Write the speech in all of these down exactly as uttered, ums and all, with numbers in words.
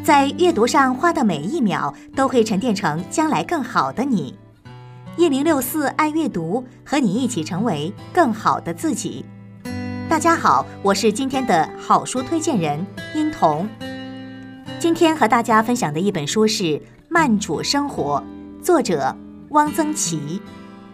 在阅读上花的每一秒都会沉淀成将来更好的你。一零六四爱阅读，和你一起成为更好的自己。大家好，我是今天的好书推荐人殷彤。今天和大家分享的一本书是《慢煮生活》，作者汪曾祺。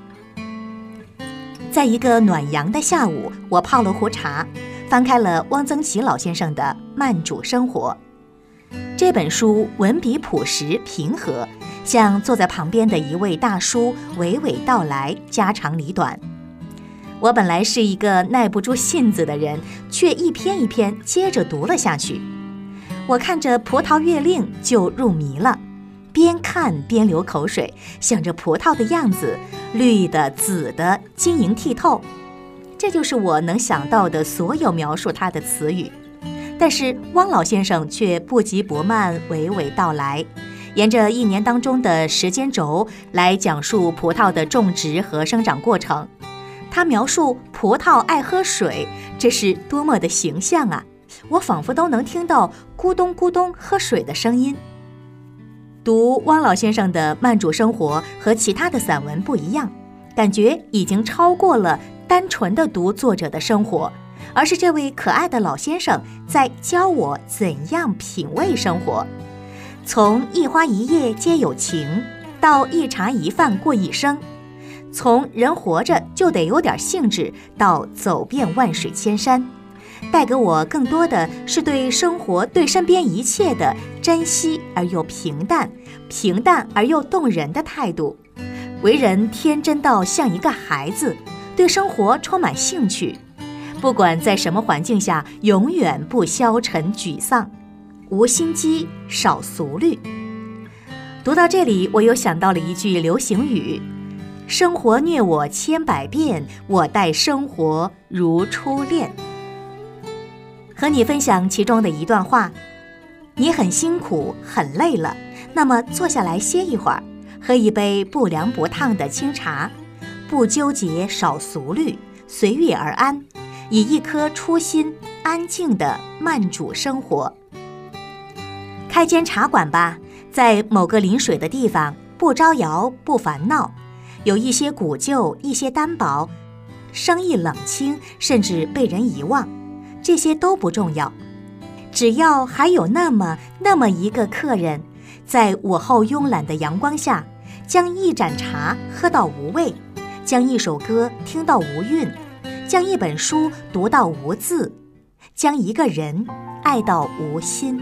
在一个暖阳的下午，我泡了壶茶，翻开了汪曾祺老先生的《慢煮生活》。这本书文笔朴实平和，向坐在旁边的一位大叔娓娓道来家长里短。我本来是一个耐不住性子的人，却一篇一篇接着读了下去。我看着葡萄月令就入迷了，边看边流口水，想着葡萄的样子，绿的紫的，晶莹剔透，这就是我能想到的所有描述它的词语。但是汪老先生却不急不慢，娓娓道来，沿着一年当中的时间轴来讲述葡萄的种植和生长过程。他描述葡萄爱喝水，这是多么的形象啊！我仿佛都能听到咕咚咕咚喝水的声音。读汪老先生的《慢煮生活》和其他的散文不一样，感觉已经超过了单纯的读作者的生活，而是这位可爱的老先生在教我怎样品味生活。从一花一叶皆有情，到一茶一饭过一生，从人活着就得有点兴致，到走遍万水千山，带给我更多的是对生活、对身边一切的珍惜而又平淡，平淡而又动人的态度。为人天真到像一个孩子，对生活充满兴趣，不管在什么环境下，永远不消沉沮丧，无心机，少俗虑。读到这里，我又想到了一句流行语：生活虐我千百遍，我待生活如初恋。和你分享其中的一段话：你很辛苦很累了，那么坐下来歇一会儿，喝一杯不凉不烫的清茶，不纠结，少俗虑，随遇而安，以一颗初心安静地慢煮生活。开间茶馆吧，在某个临水的地方，不招摇不烦闹，有一些古旧，一些单薄，生意冷清，甚至被人遗忘，这些都不重要，只要还有那么那么一个客人，在午后慵懒的阳光下，将一盏茶喝到无味，将一首歌听到无韵，将一本书读到无字，将一个人爱到无心。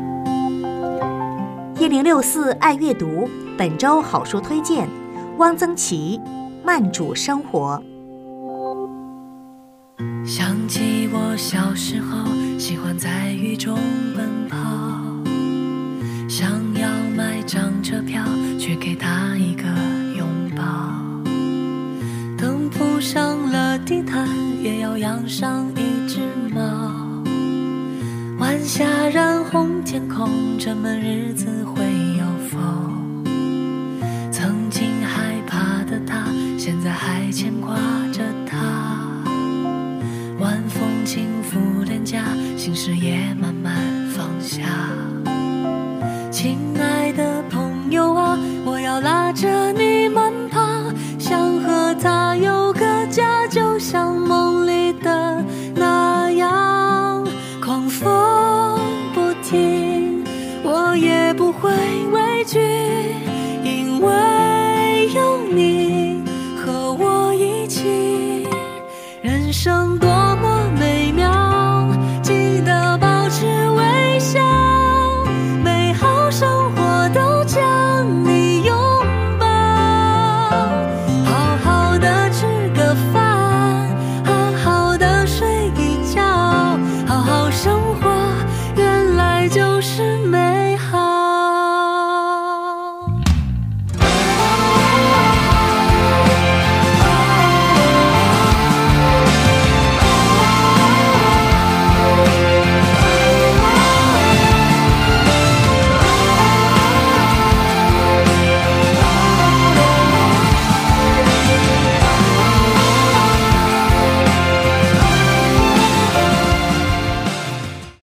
一零六四爱阅读，本周好书推荐：汪曾祺《慢煮生活》。 想起我小时候喜欢在雨中奔跑，想要买张车票，却给他一个拥抱。等铺上了地毯，也要养上一只猫。晚霞染红天空，这么日子会有风。曾经害怕的他，现在还牵挂着他。晚风轻拂脸颊，心事也慢慢放下。亲爱的朋友啊，我要拉着你慢跑，想和他有个家，就像梦里的那样。狂风不停，我也不会畏惧，因为有你和我一起。人生多